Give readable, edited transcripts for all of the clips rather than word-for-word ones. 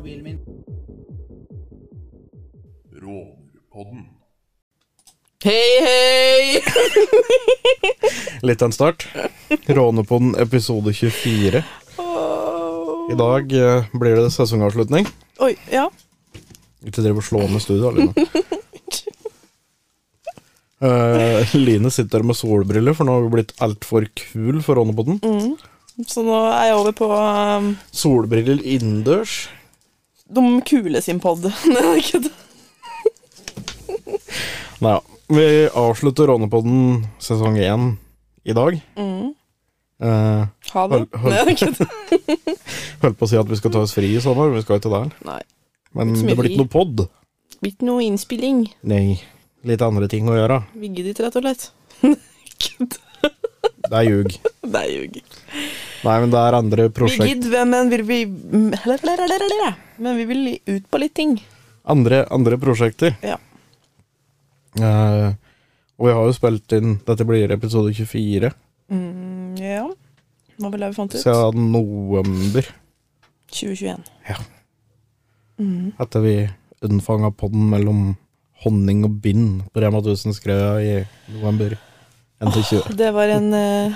mobilen min. Rånerpodden. Hei! Litt av en start. Rånerpodden episode 24. I dag blir det sesongavslutning. Oi, ja. Ikke drive og slå med studio, Line. Line sitter med solbriller, for nå har vi blitt alt for kul for Rånerpodden. Så nå er jeg over på Solbriller innendørs. de kule sin podd. Nei, ja. Vi avslutter Rånerpodden sesong 1 i dag. Ha det. Holdt på å si at vi skal ta oss fri i sommer, men vi skal ikke der. Nei. Men Ikke så mye det blir fri. ikke noe podd. Blitt noe innspilling. Nei, litt andre ting å gjøre. Vigge ditt, rett og slett. Det er ljug. Det er ljug. Nei, men det er andre Vi prosjekt. gidder, men vi vil ut på litt ting. Andre prosjekter. Ja. Og vi har jo spilt inn, dette blir episode 24, Ja. Hva vil jeg fant ut? siden november, 2021. etter vi unnfanget podden mellom honning og bind på Rema 1000 skrev i november 2020. Det var en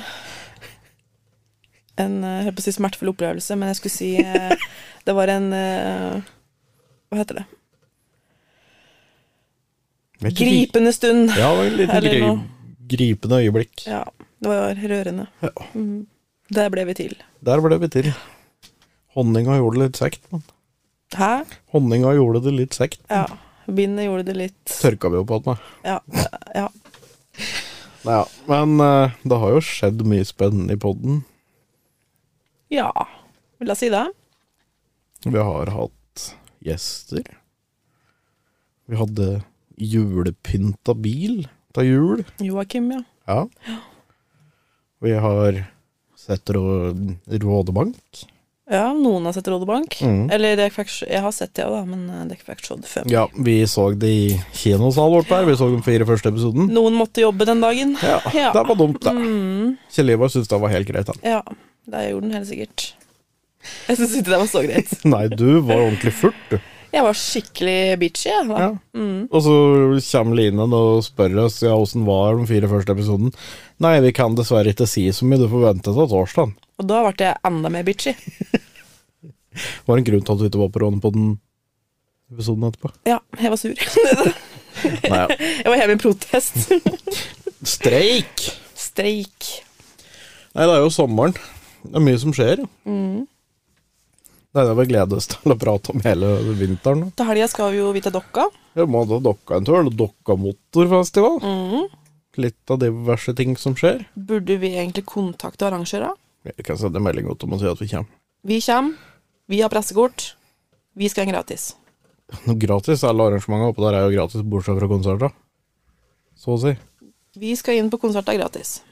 jeg holdt på å si smertefull opplevelse, men jeg skulle si det var en hva heter det? Vet ikke. Gripende stund. Ja, det var en liten Eller noe. gripende øyeblikk. Ja, det var rørende. Ja. Der ble vi til. Der ble vi til. Honninga gjorde det litt sekt, men Hæ? honninga gjorde det litt sekt. Ja. Bindet gjorde det litt Tørka vi jo på at meg. Ja. Ja. Nei, ja. Men det har jo skjedd mye spennende i podden. Ja. Vil jeg si det? Vi har hatt gjester. Vi hadde julepynta bil til jul. Joakim, ja. Ja. Vi har sett Rådebank. Ja, noen har sett Rådebank. Mm. Eller jeg har sett det også da, men det fikk ikke se før. Ja, vi så det i kinosal vårt der. Vi så den 4 første episoden. Noen måtte jobbe den dagen. Ja, Ja. det var dumt da. Kjell Ivar syntes det var helt greit da. Ja, det gjorde den helt sikkert. Jeg synes ikke det var så greit. Nei, du var ordentlig furt, du. Jeg var skikkelig bitchy, jeg. Da. Ja. Og så kommer Line og spør oss hvordan var den 4 første episoden. Nei, vi kan dessverre ikke si så mye, du får vente til torsdagen. Og da ble jeg enda mer bitchy. Det var en grunn til at du ikke var på råden på den episoden etterpå. Ja, jeg var sur. Nei, ja. Jeg var hjemme i protest. Streik! Streik. Nei, det er jo sommeren. Det er mye som skjer. Det er det vi gleder oss til å prate om hele vinteren. Til helga skal vi jo vite dokka. Jeg må da dokka en tur, eller dokka motorfestival. Litt av diverse ting som skjer. Burde vi egentlig kontakte arrangører? Jeg kan sende melding ut om å si at vi kommer. Vi kommer, vi har pressekort, vi skal ha gratis. Noe gratis, alle arrangementer oppe der er jo gratis, bortsett fra konserter. Så å si. Vi skal inn på konserter gratis.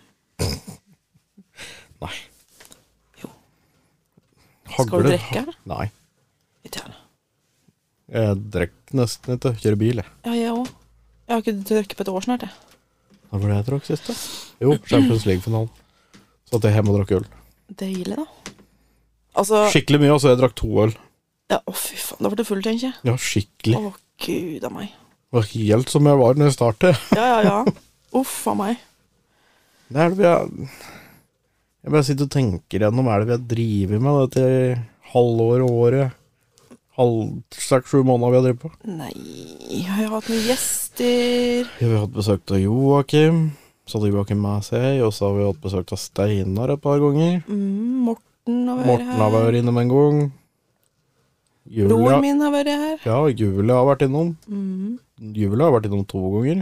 Nei. Jo. Hagler. Skal du drikke? Nei. Ikke gjerne. Jeg drikker nesten ikke. Kjører bil, jeg. Ja, jeg også. Jeg har ikke drukket på et år snart, jeg. Hva var det jeg drakk sist, da? Jo, Champions League-finalen. Så at jeg hjemme og drakk øl. Deilig, da. Altså, Skikkelig mye, altså. Jeg drakk 2 øl. ja, å fy faen, da ble det full, tenker jeg. Ja, skikkelig. Å, Gud av meg. Det var helt som jeg var når jeg startet. Ja. Uff av meg. Det er det vi har... Jeg bare sitter og tenker gjennom, er det vi har drivet med dette halvår og året? 6-7 måneder vi har drevet på. Nei, jeg har hatt noen gjester. Vi har hatt besøk av Joakim. Så hadde Joakim med seg, og så har vi hatt besøk av Steinar et par ganger. Morten har vært Morten har her. vært innom en gang. Broren min har vært her. Ja, Julie har vært innom. Julie har vært innom 2 ganger.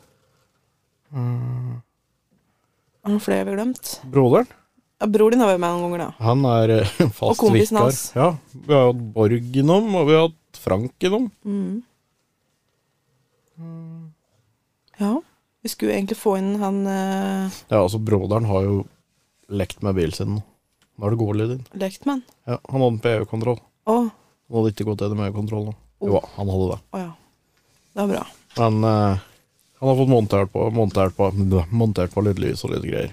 Er det flere vi har glemt? Broderen, Ja, bror din har vært med noen ganger da. han er fast Og kompisen vikar. hans. Ja, vi har hatt Borg innom, og vi har hatt Frank innom. Ja, vi skulle egentlig få inn han Ja, altså broderen har jo lekt med bilen sin nå. Nå er det gårlig din. Lektmann. Ja, han hadde den på EU-kontroll. Å, Han hadde ikke gått gjennom EU-kontroll nå. Jo, han hadde det. ja. Det var bra. Men han har fått montert på litt lys og litt greier.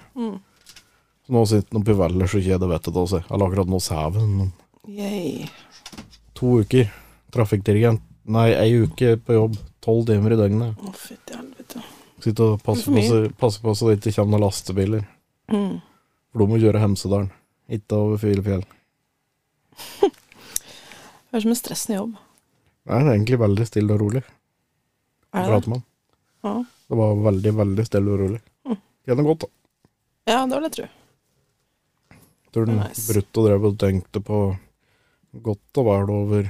Så nå sitter han oppi veller så ikke det vettet å se. Eller akkurat nå sæven. Yay. 2 uker. Trafikkdirigent. Nei, 1 uke på jobb. 12 timer i døgnet. Å, fytti helvete. Sitte og passe på så det ikke kommer noen lastebiler. For de må kjøre Hemsedalen. Ikke over Filefjell. Det som en stressende jobb. Nei, det er egentlig veldig stille og rolig. Prater man. Ja. Det var veldig, veldig stille og rolig. Tjener godt, da. Ja, det vil jeg tro. Tror den Nice. brutto drev og tenkte på godt og vel over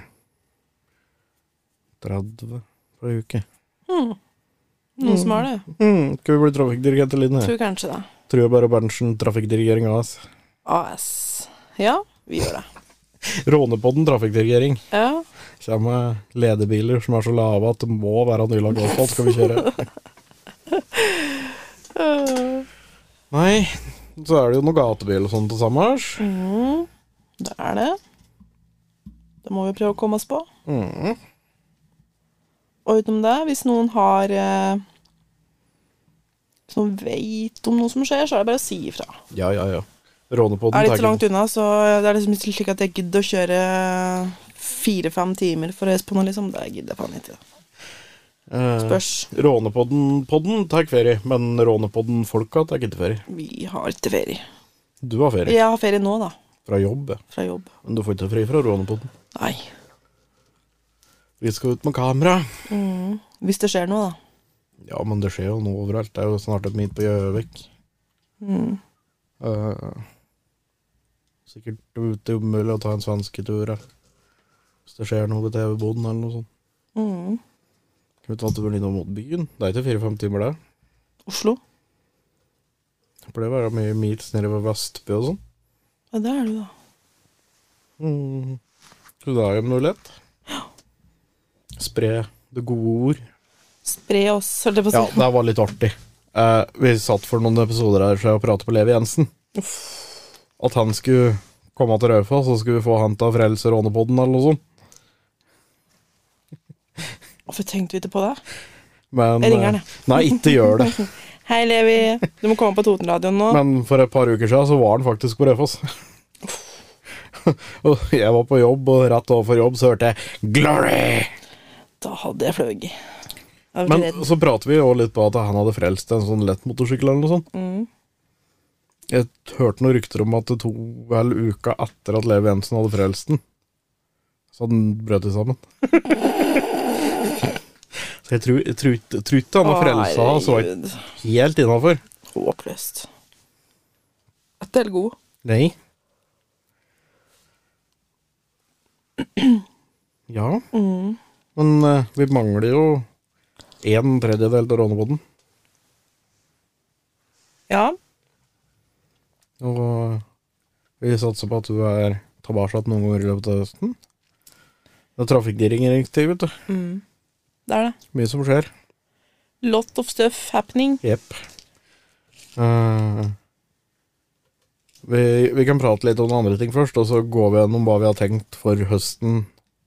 30 på en uke. Noen som har det. Skal vi bli trafikkdirigent eller ikke? Tror kanskje det. Tror jeg bare Berntsen trafikkdirigering AS. AS. Ja, vi gjør det. Rånepodden trafikkdirigering. Ja. Kommer med ledebiler som er så lave at det må være nylag asfalt, skal vi kjøre. Nei, så er det jo noe gatebil og sånt til sammers. Det er det. Det må vi prøve å komme oss på. Og utenom det, hvis noen har hvis noen vet om noe som skjer, så er det bare å si ifra. Ja. Rånepodden Er det litt så langt unna, så det er liksom ikke slik at jeg gidder å kjøre 4-5 timer for å reise på noe, liksom. Det gidder jeg faen ikke. Spørs. Rånepodden tar ferie, men Rånepodden-folka tar ikke ferie. Vi har ikke ferie. Du har ferie? Jeg har ferie nå, da. Fra jobb, ja. Fra jobb. Men du får ikke fri fra Rånepodden. Nei. Vi skal ut med kamera. Hvis det skjer noe, da. Ja, men det skjer jo noe overalt. Det er jo snart et midt på Gjøvik. Sikkert ute umulig å ta en svensketur her. Hvis det skjer noe ved TV-boden eller noe sånt. Kan vi ta turen innom mot byen? Det er ikke 4-5 timer der. Oslo? For det var mye mils nede ved Vestby og sånn. Ja, det er du, da. Så det er jo en mulighet. Spre det gode ord. Spre oss, holdt jeg på å si. Ja, det var litt artig. Vi satt for noen episoder her og pratet på Levi Jensen. At han skulle komme til Raufoss, så skulle vi få han til å frelse Rånepodden eller noe sånt. Hvorfor tenkte vi ikke på det? Men, Jeg ringer han, jeg. Nei, ikke gjør det. Hei, Levi. Du må komme på Totenradioen nå. Men for et par uker siden så var han faktisk på Raufoss. Og jeg var på jobb, og rett overfor jobb så hørte jeg Glory! Da hadde jeg fløy. Men så prater vi jo litt på at han hadde frelst en sånn lett motorsykkel eller noe sånt. Jeg hørte noen rykter om at det tok vel uka etter at Levi Jensen hadde frelst den. Så den brøt det sammen. Så jeg tror ikke han har frelsa, så var jeg helt innenfor. Håpløst. Dette er god. Nei. Ja. Men vi mangler jo 1/3 av Rånepodden. Ja. Og vi satser på at du er tilbake noen ganger i løpet av høsten. Det er trafikkdirigering, vet du. Det er det. Mye som skjer. Lot of stuff happening. Jepp. Vi kan prate litt om andre ting først, og så går vi gjennom hva vi har tenkt for høsten.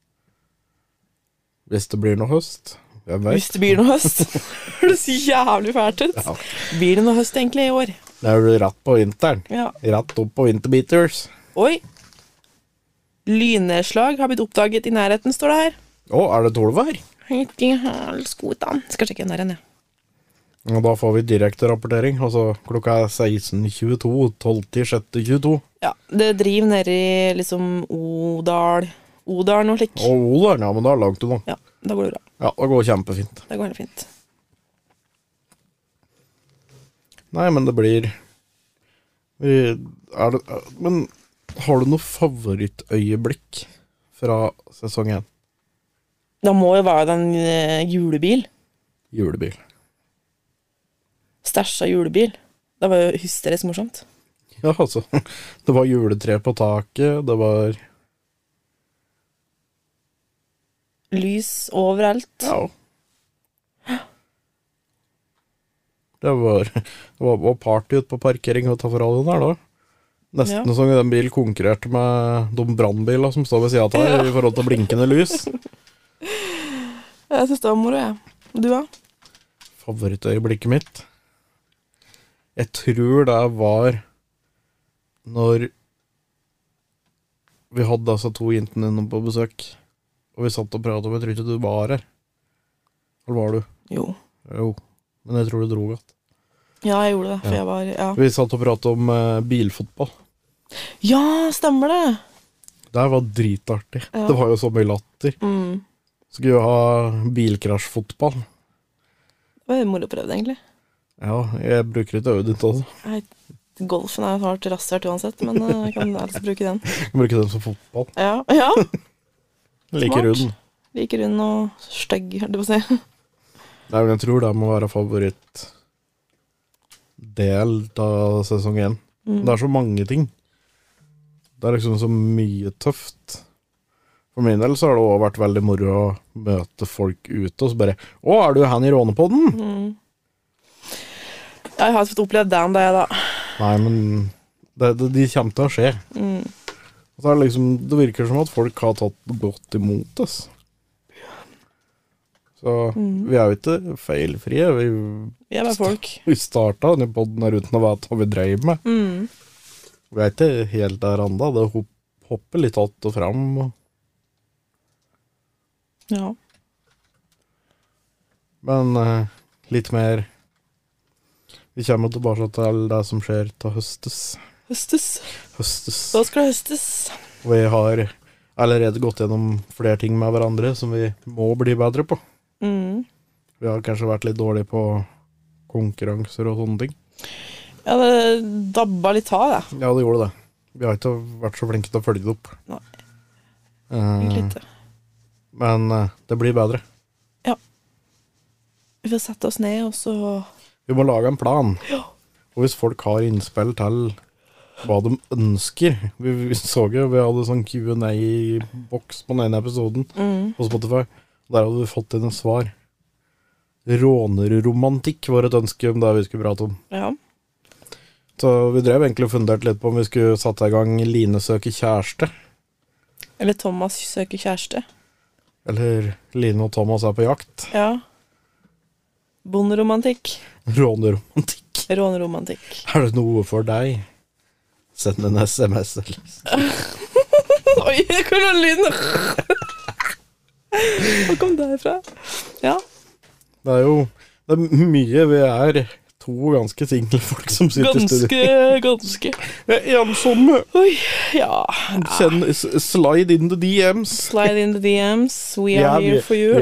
Hvis det blir noe høst. Jeg vet. Hvis det blir noe høst. Det ser jævlig fælt ut. Ja. Blir det noe høst egentlig i år? Det er jo rett på vinteren. Ja. Rett opp på winterbeaters. Oi. Lynnedslag har blitt oppdaget i nærheten, står det her. Å, er det tolvvær? Ikke helt skotan. Skal sjekke den der igjen, ja. Og da får vi direkte rapportering. Altså klokka er 16.22, 12.06.22. Ja, det driver nede i liksom Odalen og slik. Og Odalen, ja, men da er det langt unna. Ja, da går det bra. Ja, det går kjempefint. Det går helt fint. Nei, men det blir Men har du noe favorittøyeblikk fra sesong 1? Da må jo være den julebil. Julebil. Stæsja julebil. Det var jo hysterisk morsomt. Ja, altså. Det var juletre på taket, det var Lys overalt. Ja. Det var party ute på parkering og ta for radioen her da. Nesten sånn at den bil konkurrerte med de brannbiler som står ved siden av deg i forhold til blinkende lys. Jeg synes det var moro, jeg. Du da? Favorittøyeblikket mitt? Jeg tror det var når vi hadde altså 2 jentene innom på besøk. Og vi satt og pratet om, jeg tror ikke du var her. Eller var du? Jo. Jo, men jeg tror du dro godt. Ja, jeg gjorde det, for Ja. jeg var, ja. Vi satt og pratet om bilfotball. Ja, stemmer det! Det her var dritartig. Ja. Det var jo så mye latter. Skulle jo ha bilkrasjfotball. Det var moroprøvd, egentlig. Ja, jeg bruker ikke øvd ikke også. Nei, golfen er hardt rasshørt uansett, men jeg kan altså bruke den. Jeg bruker den som fotball. Ja, ja. Like Smart. rund. Like rund og stygg, hørte jeg på å si. Nei, men jeg tror det må være favorittdel av sesong 1. Det er så mange ting. Det er liksom så mye tøft. For min del så har det også vært veldig moro å møte folk ute, og så bare, er du her i Rånepodden? Jeg har fått opplevd den da, jeg da. Nei, men de kommer til å skje. Og så er det liksom, det virker som at folk har tatt godt imot oss. Så vi er jo ikke feilfrie. Vi er bare folk. Vi startet denne podden her uten å vite hva vi drev med. Vi er ikke helt der enda. Det hopper litt att og frem. Ja. Men litt mer. Vi kommer tilbake til det som skjer til høstes. Høstes. Høstes. Da skal det høstes. Vi har allerede gått gjennom flere ting med hverandre som vi må bli bedre på. Vi har kanskje vært litt dårlige på konkurranser og sånne ting. Ja, det dabba litt av, det. Ja, det gjorde det. Vi har ikke vært så flinke til å følge det opp. Nei. Egentlig ikke. Men det blir bedre. Ja. Vi får sette oss ned, og så... Vi må lage en plan. Ja. Og hvis folk har innspill til hva de ønsker. Vi så jo, vi hadde sånn Q&A-boks på den ene episoden på Spotify. Der hadde vi fått inn et svar. Rånerromantikk var et ønske om det vi skulle prate om. Ja. Så vi drev egentlig og fundert litt på om vi skulle satt i gang Line søker kjæreste. Eller Thomas søker kjæreste. Eller Line og Thomas er på jakt. Ja. Bonderomantikk. Råneromantikk. Råneromantikk. Er det noe for deg? Send en SMS eller Oi, hvordan lyden. Hva kom derfra? Ja. Det er jo mye. Vi er to ganske single folk som sitter i studio. Ganske. Vi er ensomme. Oi, ja. Slide in the DMs. Slide in the DMs. We are here for you.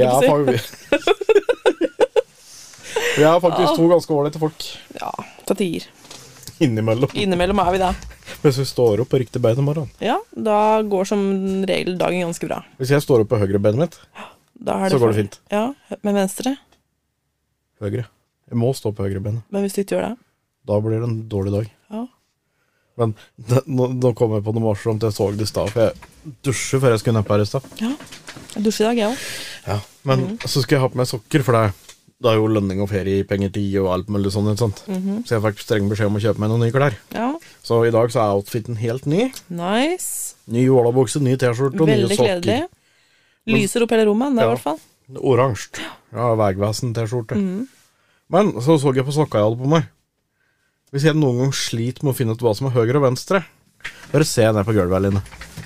Vi er faktisk to ganske ålreite folk. Ja, til tider. Innimellom. Innimellom er vi det. Hvis vi står opp på riktig bein om morgenen. Ja, da går som regel dagen ganske bra. Hvis jeg står opp på høyre benet mitt, så går det fint. Ja, med venstre. Høyre. Jeg må stå på høyre benet. Men hvis du ikke gjør det? Da blir det en dårlig dag. Ja. Men nå kom jeg på noe morsomt. Jeg så det i sted, for jeg dusjer før jeg skulle ned på her i sted. Ja, jeg dusjer i dag, jeg også. Ja, men så skal jeg ha på meg sokker, for det er jo lønning og feriepengetid og alt mulig sånn, ikke sant? Så jeg fikk streng beskjed om å kjøpe meg noen nye klær. Ja. Så i dag så er outfiten helt ny. Nice. Ny olabukse, ny t-skjorte og nye sokker. Veldig kledelig. Lyser opp hele rommet, det er i hvert fall. Oransje. Ja, Vegvesen t-skjorte. Men så jeg på sokka jeg hadde på meg. Hvis jeg noen gang sliter med å finne ut hva som er høyre og venstre, bare se ned på gulvet, Line.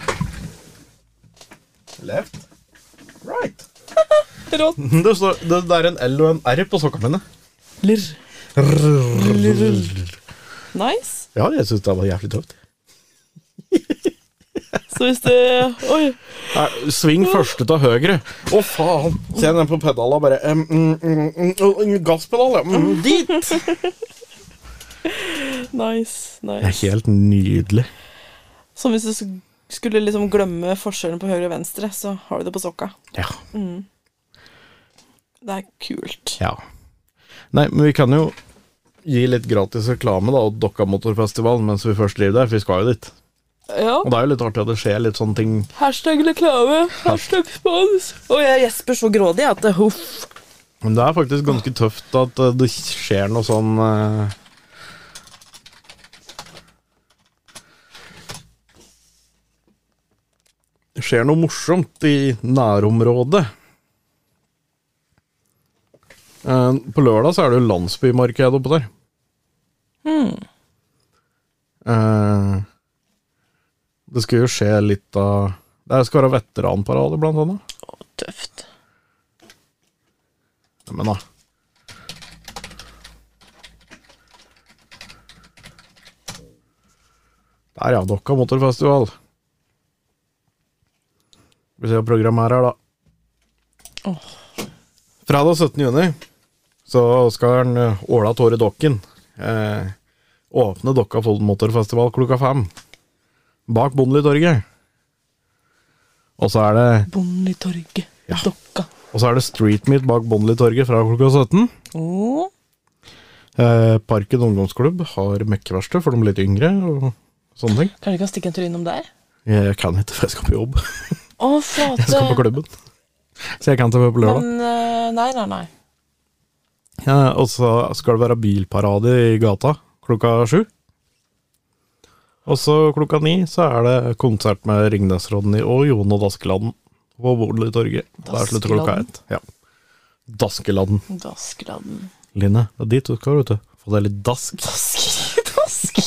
Left. Right. Rått. Det er en L og en R på sokkene mine. Lirr. Nice. Ja, jeg synes det var jævlig tøft. Så hvis det... Oi. Sving første til høyre. Å, faen. Se den på pedala, bare... gasspedal, ja. Dit! Nice. Det er helt nydelig. Som hvis du skulle liksom glemme forskjellen på høyre og venstre, så har du det på sokka. Ja. Det er kult. Ja. Nei, men vi kan jo gi litt gratis reklame da, og Dokka Motorfestival mens vi først driver der, for vi skal jo dit. Ja. Og det er jo litt artig at det skjer litt sånne ting. Hashtag reklame, hashtag spons. Og jeg gjesper så grådig at det huff. Men det er faktisk ganske tøft at det skjer noe sånn... Det skjer noe morsomt i nærområdet. På lørdag så er det jo landsbymarked oppe der. Det skal jo skje litt av... Det skal være veteranparade blant annet. Men da. Der ja, Dokka Motorfestival. Vi ser programmet her da. Fredag 17. juni så skal den Åla Tåre Dokken åpne Dokka Motorfestival klokka 5 bak Bondelitorget. Og så det Bondelitorget, Dokka. Og så det Street Meet bak Bondelitorget fra klokka 17. Parken ungdomsklubb har mekkeverksted for de litt yngre og sånne ting. Kan du ikke stikke en tur innom der? Jeg kan ikke, for jeg skal på jobb. Flate. Jeg skal på klubben. Så jeg kan ikke være på lørdag. Men, nei. Ja, og så skal det være bilparade i gata klokka 7. Og så klokka 9 så det konsert med Ringnesrodden og Jon og Daskeladden på Bondelitorget. Der slutter klokka 1. Ja. Daskeladden. Line, det dit du skal, vet du. Få deg litt dask. Dask.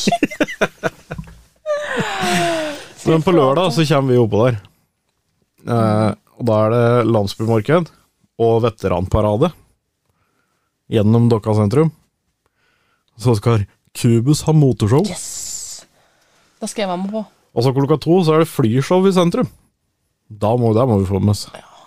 Men på lørdag så kommer vi oppå der. Og da det landsbymarked og veteranparade gjennom Dokka sentrum. Så skal Kubus ha motorshow. Yes! Da skal jeg være med på. Og så klokka 2 så det flyshow i sentrum. Da må vi få med oss.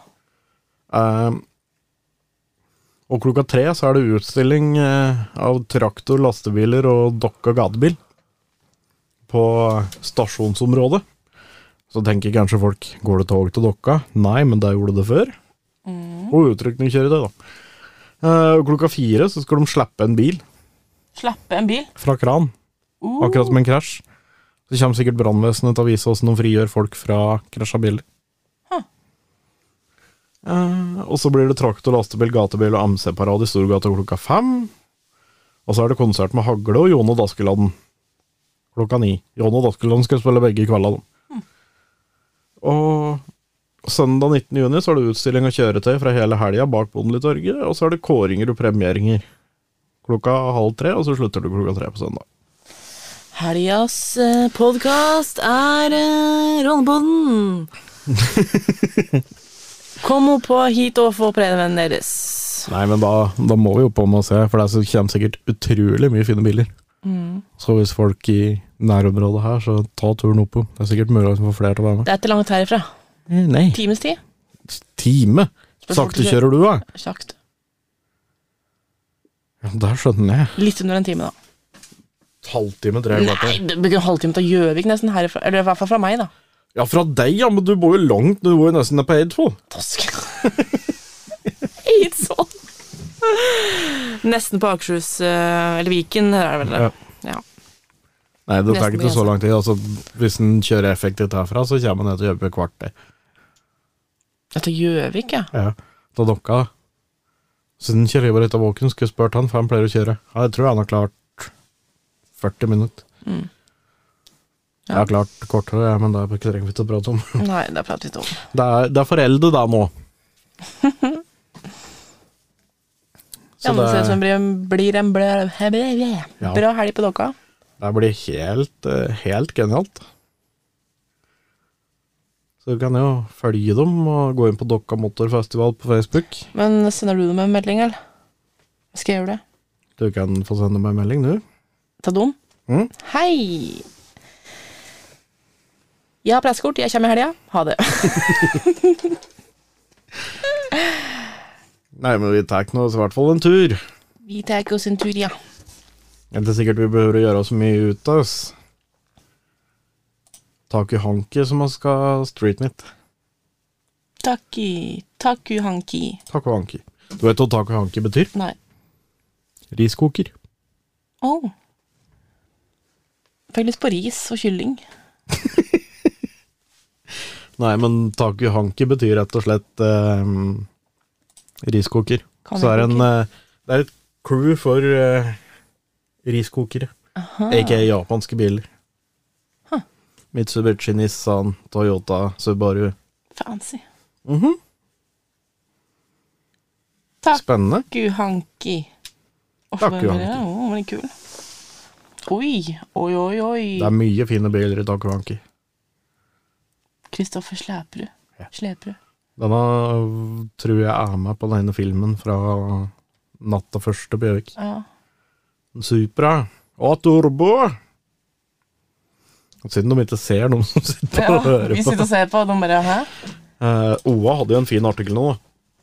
Og klokka 3 så det utstilling av traktor, lastebiler og Dokka gatebil på stasjonsområdet. Så tenker kanskje folk, går det tog til Dokka? Nei, men det gjorde det før. Og utrykningskjøretøy da. Klokka 4 så skal de slippe en bil. Slippe en bil? Fra kran. Akkurat som en krasj. Så kommer sikkert brannvesenet til å vise hvordan de frigjør folk fra krasja biler. Og så blir det traktor, lastebil, gatebil og MC-parade i Storgata klokka 5. Og så det konsert med Hagle og Jon og Daskeladden klokka 9. Jon og Daskeladden skal spille begge kveldene. Og søndag 19. juni så det utstilling av kjøretøy fra hele helga bak Bondelitorget, og så det kåringer og premieringer klokka 2:30, og så slutter det klokka 3 på søndag. Helgas podcast Rånepodden. Kom opp hit og få prøven deres. Nei, men da må vi jo på med å se, for det kommer sikkert utrolig mye fine biler. Så hvis folk i nærområdet her, så ta turen opp. Det sikkert mulig å få flere til å være med. Det ikke langt herifra. Nei. Times tid. Time? Sakte kjører du, da? Sakte. Ja, der skjønner jeg. Litt under en time, da. Halvtime, 3 kvarter. Nei, det blir en halvtime til Gjøvik nesten herifra. Eller i hvert fall fra meg, da. Ja, fra deg, ja, men du bor jo langt. Du bor jo nesten på Eidsvoll. Tosk. Eidsvoll. Nesten på Akershus, eller Viken, her det vel det. Ja. Nei, det tar ikke så lang tid. Altså, hvis den kjører effektivt herfra, så kommer den ned til Gjøvik kvart. Til Gjøvik, ja. Ja, til Dokka. Så den kjører bare etter våken, skulle jeg spørt han, for han pleier å kjøre. Ja, jeg tror han har klart 40 minutter. Jeg har klart kortere, men det ikke trenger vi til å prate om. Nei, det prater vi ikke om. Det foreldre da nå. Så det ser ut som blir en bra helg på Dokka. Det blir helt genialt. Så du kan jo følge dem og gå inn på Dokka Motorfestival på Facebook. Men sender du dem en melding, eller? Skal jeg gjøre det? Du kan få sende meg en melding, du. Ta dem? Hei! Jeg har presskort, jeg kommer i helga. Ha det. Nei, men vi tar nå i hvert fall en tur. Vi tar oss en tur, ja. Det er sikkert vi behøver å gjøre så mye ut av oss. Taku Hanki som man skal street meet. Taku Hanki. Taku Hanki. Du vet hva Taku Hanki betyr? Nei. Riskoker. Fikk lyst på ris og kylling. Nei, men Taku Hanki betyr rett og slett riskoker. Så det et crew for riskokere. A.k.a. japanske biler. Mitsubishi, Nissan, Toyota, Subaru. Fancy. Spennende. Taku Hanki. Taku Hanki. Den er kul. Oi. Det er mye fine biler i Taku Hanki. Kristoffer Slæperud. Denne tror jeg er med på denne filmen fra Natta første Bjørvik. Ja. Supra og Turbo. Siden de ikke ser noen som sitter og hører på. Vi sitter og ser på, og de bare, hæ? Oa hadde jo en fin artikkel nå da.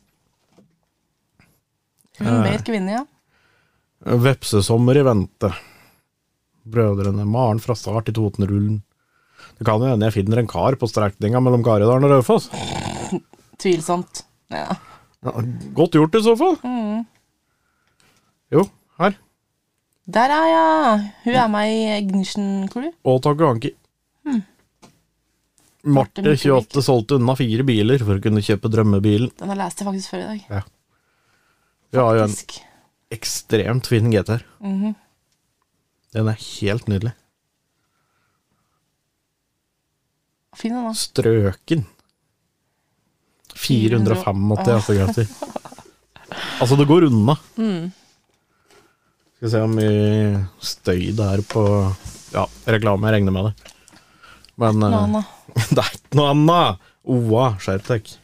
Hun vet kvinne, ja. Vepsesommer i vente. Brødrene Maren fra start i Totenrullen. Det kan jo hende jeg finner en kar på strekninga mellom Garidalen og Raufoss. Tvilsomt. Ja. Ja, godt gjort i så fall. Jo, her. Der er jeg. Hun er med i Ignition Crew. Og Takke Anki. Marte 28 solgte unna 4 biler for å kunne kjøpe drømmebilen. Den har lest jeg faktisk før i dag. Ja. Vi har jo en Faktisk. ekstremt fin GTR. Den er helt nydelig. Fin den da. Strøken. 485 hestekrefter. Altså, det går unna. Skal se hvor mye støy det er på reklame, jeg regner med det. Men Nana. det er ikke noe annet. Oa, skjerp deg.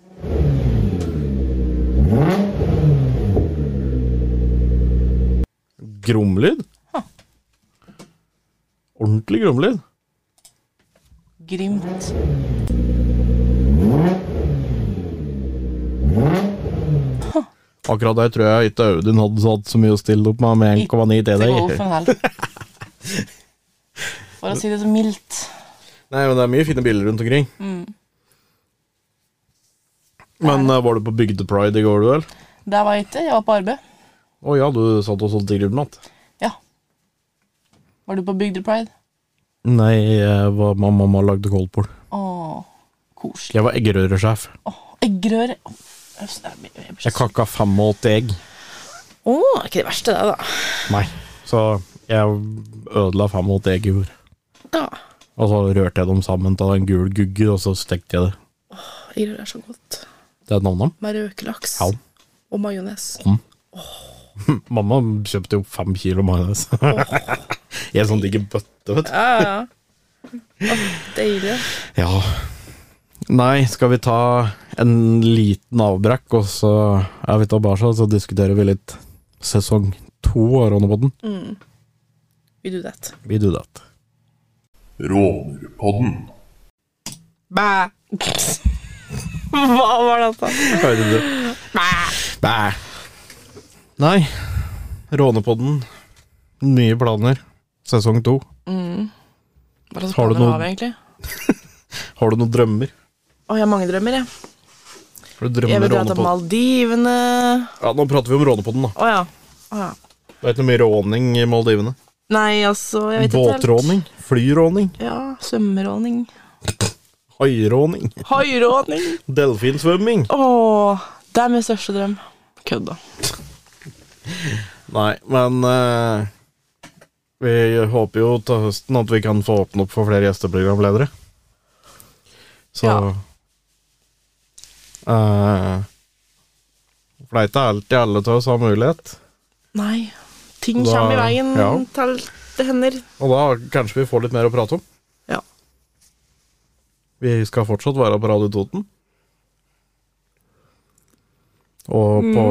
Gromlyd? Ordentlig gromlyd. Grimt. Akkurat der tror jeg ikke Audun hadde hatt så mye å stille opp med 1,9 til Ikke deg. golf en hel. For å si det så mildt. Nei, men det er mye fine biler rundt omkring. Men var du på Bygdepride i går, du vel? Det var ikke, jeg var på arbeid. Åja, du satt og solgte grillmat. Ja. Var du på Bygde Pride? Nei, jeg var mamma lagde koldpol. Åh, koselig. Jeg var eggerøresjef. Eggerøre. Jeg kakka 85 egg. Åh, ikke det verste det da. Nei, så jeg ødela 85 egg i år. Ja. Og så rørte jeg dem sammen til en gul gugge, og så stekte jeg det. Eggerøre er så godt. Det er navnet. Med røkelaks. Ja. Og majones. Mamma kjøpte jo 5 kilo majones. I en sånn digge bøtte, vet du. Ja. Åh, deilig. Ja. Nei, skal vi ta en liten avbrekk, og så er vi tilbake, så diskuterer vi litt sesong 2 av Rånepodden. We do that. Vi do that. Rånerpodden. Bæ. Hva var dette? Hørte du? Bæ. Nei, Rånepodden. Nye planer. Sesong 2. Hva slags Har du planer noe- har vi egentlig? Har du noen drømmer? Åh, jeg har mange drømmer, jeg. Har du drømmer Jeg vil med dra til Rånepodden? Maldivene. Ja, nå prater vi om Rånepodden da. Åja. Det er ikke noe mye råning i Maldivene. Nei, altså, jeg vet ikke helt. Båtråning, flyråning, Ja, svømmeråning. hairåning, Hairåning. delfinsvømming. Åh, det er min største drøm. Kødda. Nei, men vi håper jo til høsten at vi kan få åpne opp for flere gjesteprogramledere. Så Ja. For det er ikke alltid alle til oss har mulighet. Nei, ting Da- kommer i veien ja. til det hender. Og da kanskje vi får litt mer å prate om. Ja. Vi skal fortsatt være på Radio Toten. Og på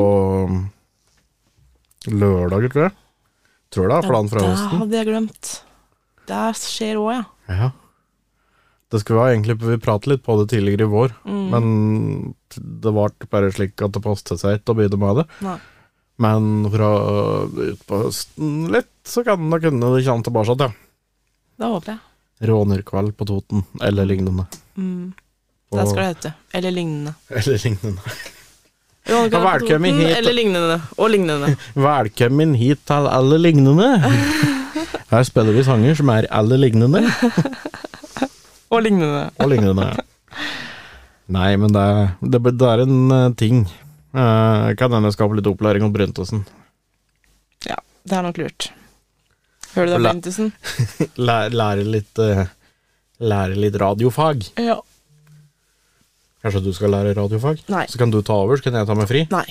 lørdager, tror jeg. Tror det er planen fra Det høsten. hadde jeg glemt. Det skjer også, ja. Ja. Det skulle være egentlig, vi pratet litt på det tidligere i vår, men det var bare slik at det passet seg ikke å begynne med det. Nei. Men fra ut på høsten litt, så kan det kunne det komme tilbake, ja. Det håper jeg. Rånerkveld på Toten, eller lignende. Det skal det hete. Eller lignende. Eller lignende. Rånekveld på Velkommen Toten, hit. Eller lignende. Og lignende. Velkommen hit til alle lignende. Her spiller vi sanger som er alle lignende. Og lignende. Og lignende. Nei, men det er en ting. Kan hende skape litt opplæring om Bryntesen. Ja, det er nok lurt. Hører du det, La- Bentesen? Lære litt radiofag. Ja. Kanskje du skal lære radiofag? Nei. Så kan du ta over, så kan jeg ta meg fri. Nei.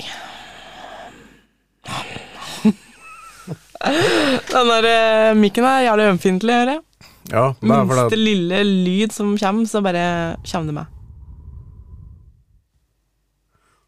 Den der mikken er jævlig ømfintlig, hører jeg. Ja, det er Minste fordi lille lyd som kommer, så bare kommer det med.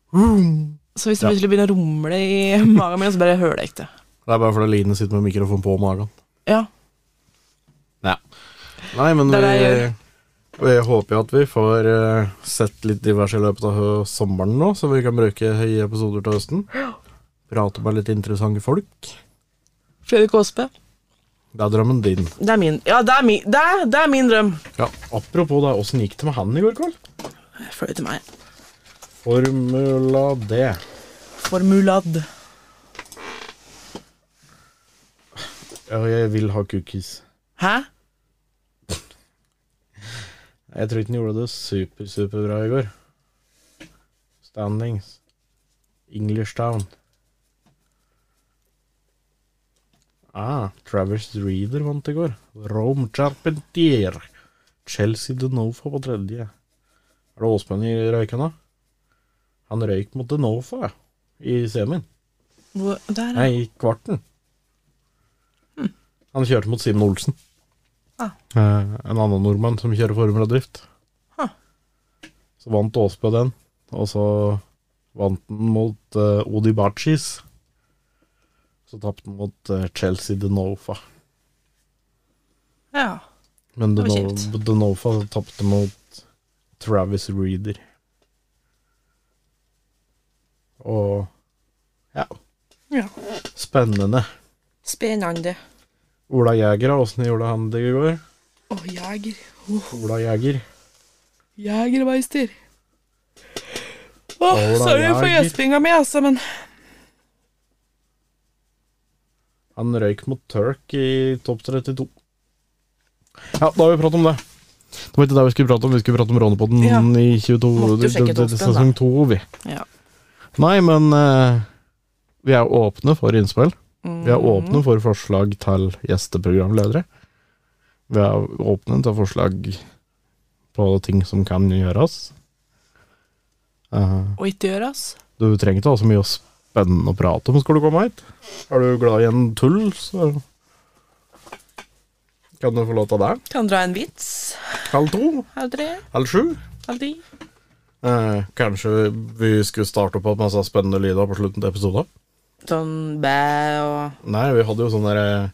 Så hvis det plutselig begynner å rumle i magen min, så bare hører jeg ikke det. Det er bare fordi Line sitter med mikrofon på magen. Ja. Ja. Nei, men vi håper jo at vi får sett litt diverse i løpet av sommeren nå, så vi kan bruke i episoder til høsten. Prate med litt interessante folk. Fredrik Aasbø. Det er drømmen din. Det er min. Ja, det er min drøm. Ja, apropos det, hvordan gikk det med han i går, Karl? Følg til meg. Formula D. Formulad. Ja, jeg vil ha cookies. Hæ? Jeg tror ikke han gjorde det superbra i går. Standings. English Town. Travis Reeder vant i går. Rome Charpentier. Chelsea Denofa på tredje. Er det Åspenn i røyken da? Han røyk mot Denofa i semien. Hvor? Der, Nei, i kvarten. Han kjørte mot Simon Olsen. En annen nordmann som kjører Formula Drift. Så vant Åsbø den, og så vant den mot Odi Bachis. Så tappte den mot Chelsea Denofa. Ja. Men Det var kjipt. Denofa tappte mot Travis Reeder. Og ja, Ja. spennende. Spennende. Ola Jæger, hvordan gjorde han det i går? Jeger. Ola Jæger. Jegermeister. Ola Sorry for Jäger. gjespinga mi, altså, men Han røyk mot Turk i topp 32. Ja, da har vi pratet om det. Det var ikke det vi skulle prate om. Vi skulle prate om Rånepodden Ja. i 22, Måtte jo sjekke toppen, sesong 2, vi. Ja. Nei, men vi er åpne for innspill. Vi er åpne for forslag til gjesteprogramledere. Vi er åpne til forslag på ting som kan gjøres. Og ikke gjøres. Du trenger ikke ha så mye spennende å prate om skal du komme hit. Er du glad i en tull, så kan du få lov til det. Kan dra en vits. Halv 2, Halv 3. halv 7. Halv 10. Kanskje vi skulle starte opp med masse spennende lyder på slutten til episoden. Sånn bæ og Nei, vi hadde jo sånn der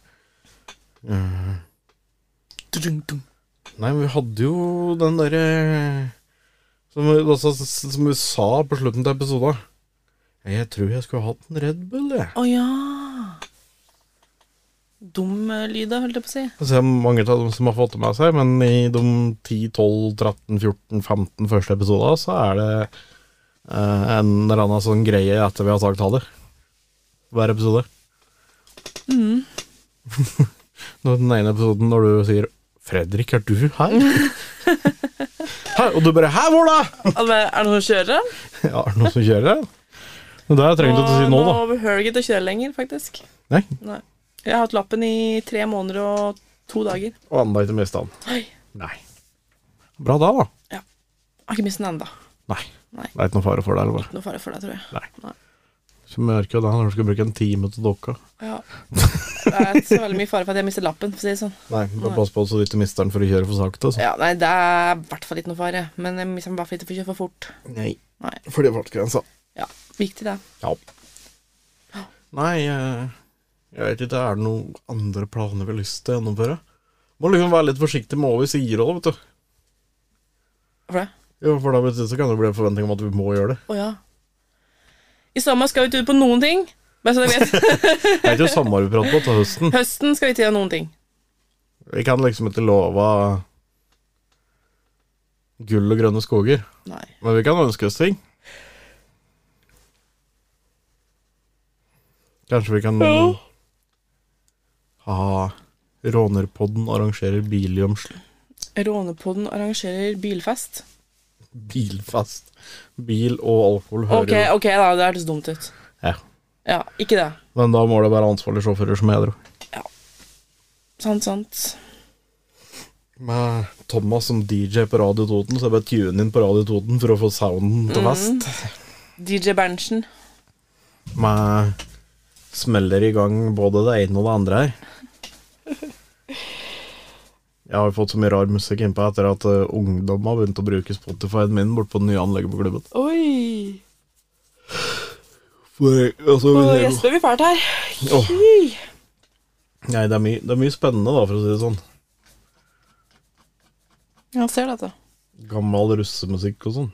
Nei, vi hadde jo den der som vi sa på slutten til episoden. Jeg tror jeg skulle hatt en Red Bull, jeg. Å ja. Dum lyder, holdt jeg på å si. Jeg ser mange av dem som har fått det med seg, men i de 10, 12, 13, 14, 15 første episoder så er det en eller annen sånn greie etter vi har sagt ha det. Hver episode. Den ene episoden når du sier 'Fredrik, er du her?' Hæ? Og du bare 'Hæ, hvor da?' Er det noen som kjører? Ja, er det noen som kjører? Men det har jeg trengt å si nå, da. Nå behøver jeg ikke å kjøre lenger, faktisk. Nei, Jeg har hatt lappen i 3 måneder og 2 dager. og enda ikke mistet den. Oi. Nei. Bra da, da. Jeg har ikke mistet den enda. Nei. Nei. Det er ikke noe fare for deg, eller hva? Noe fare for deg, tror jeg. Nei. Så merker jo det når du skal bruke en time til dokka. Ja. Det er ikke så veldig mye fare for at jeg mister lappen, for å si det sånn. Nei, bare pass på så du ikke mister den for å kjøre for sakte. Altså. Ja, nei, det er i hvert fall ikke noe fare. Men jeg mister den bare for ikke å få kjøre for fort. Nei. Nei. Fordi fartsgrensa. Ja, viktig det. Ja. Nei, jeg vet ikke, er det noen andre planer vi har lyst til å gjennomføre? Må liksom være litt forsiktig med hva vi sier også, vet du. Hvorfor det? Jo, for da vet du, så kan det bli en forventning om at vi må gjøre det. Å ja. I sommer skal vi ikke ut på noen ting. Bare så du vet. Det er ikke samme vi prater på til høsten. Høsten skal vi ikke gjøre noen ting. Vi kan liksom ikke love gull og grønne skoger. Nei. Men vi kan ønske oss ting. Kanskje vi kan ha Rånerpodden arrangerer bilgjømsel. Rånepodden arrangerer bilfest. Bilfest. Bil og alkohol hører Ok, da, det hørtes dumt ut. Ja. Ja, ikke det. Men da må det være ansvarlige sjåfører som er edru. Sant. Med Thomas som DJ på Radio Toten, så jeg bare tune inn på Radio Toten for å få sounden til fest. DJ Berntsen. Med smeller i gang både det ene og det andre her. Jeg har fått så mye rar musikk innpå etter at ungdom har begynt å bruke Spotify-en min bort på det nye anlegget på klubben. Oi! Nå gjesper vi fælt her. Åh. Nei, det er mye spennende da, for å si det sånn. Ja, ser dette. Gammel russemusikk og sånn.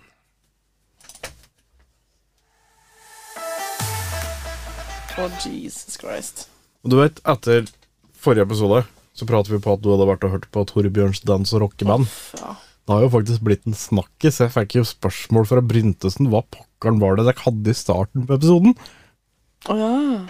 Jesus Christ. Og du vet, etter forrige episode så pratet vi på at du hadde vært og hørt på Torbjørns dans- og rockeband. Ja. Det har jo faktisk blitt en snakkis. Jeg fikk jo spørsmål fra Bryntesen. Hva pokkeren var det dere hadde i starten på episoden? Ja.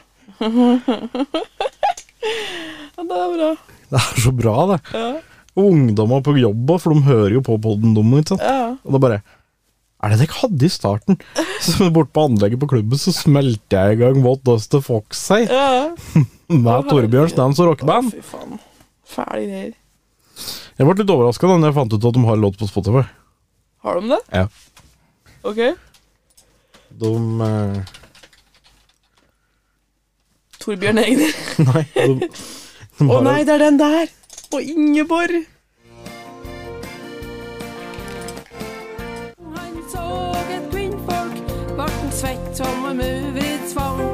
Ja, det er bra. Det er så bra, det. Ja. Og ungdommer på jobb, for de hører jo på podden dem, ikke sant? Ja. Og det bare, er det dere hadde i starten? Så bort på anlegget på klubben så smelte jeg i gang What Does The Fox Say? Ja. Med Torbjørns dans- og rockeband. Fy faen. Fæle greier. Jeg ble litt overrasket da jeg fant ut at de har låt på Spotify. Har de det? Ja. Ok. De... Torbjørn Egner. Nei, de Å har nei, det er den der! Og Ingeborg! Han så et kvinnfolk, barten svett som en muvrids svang.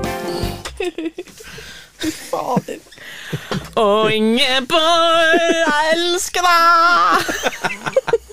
Fader. Å Ingeborg, jeg elsker deg!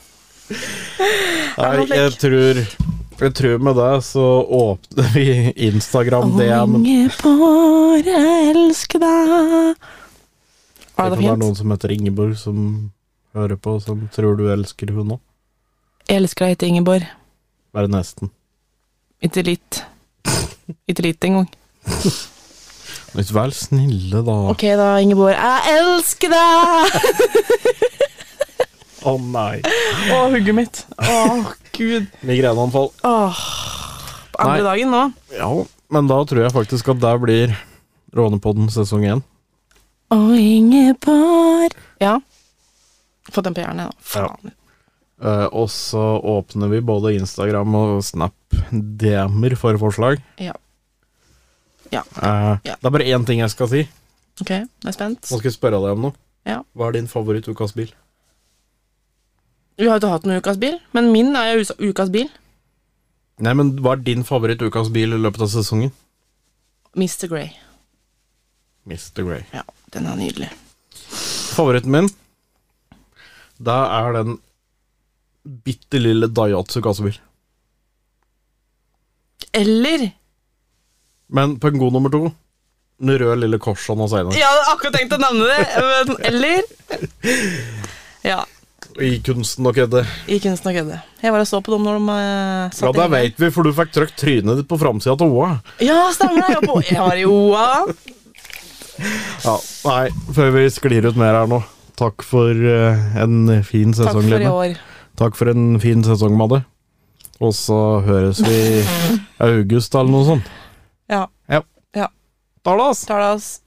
Nei, jeg tror med det så åpner vi Instagram DM. Ingeborg, jeg elsker deg. Det Var det kan være fint? noen som heter Ingeborg som hører på, som tror du elsker hun nå. Jeg elsker deg ikke, Ingeborg. Bare nesten. Ikke litt. Ikke litt engang. Litt vel snille da. Ok da, Ingeborg. Jeg elsker deg! Å nei. Å, hugget mitt. Å, Gud. Migreneanfall. Åh. På andre Nei. dagen nå. Ja, men da tror jeg faktisk at det blir Rånepodden sesong 1. Å, Ingeborg. Ja. Fått den på hjernen, da. Faen. Og så åpner vi både Instagram og Snap DM-er for forslag. Ja. Ja. Ja. Det er bare én ting jeg skal si. Ok, jeg er spent. Nå skal jeg spørre deg om noe. Ja. Hva er din favoritt-ukas bil? Vi har jo ikke hatt noen ukas bil, men min er jo ukas bil. Nei, men hva er din favoritt-ukas bil i løpet av sesongen? Mr. Grey. Mr. Grey. Ja, den er nydelig. Favoritten min, det er den bitte lille Daihatsu kassebil. Eller Men på en god nummer 2, den røde lille Korsan og Seinar. Jeg hadde akkurat tenkt å nevne det, men eller ja, I kunsten og kødde. i kunsten og kødde. Jeg var og så på dem når de Ja, satt det i ringen. vet vi, for du fikk trøkt trynet ditt på framsida til OA. Ja, stemmer det. Jeg var i OA. Ja, nei, før vi sklir ut mer her nå. Takk for en fin Takk sesong, for i Lene. år. Takk for en fin sesong, Madde. Og så høres vi i august eller noe sånt. Ja, Ja. ja. Talas! Tar det oss.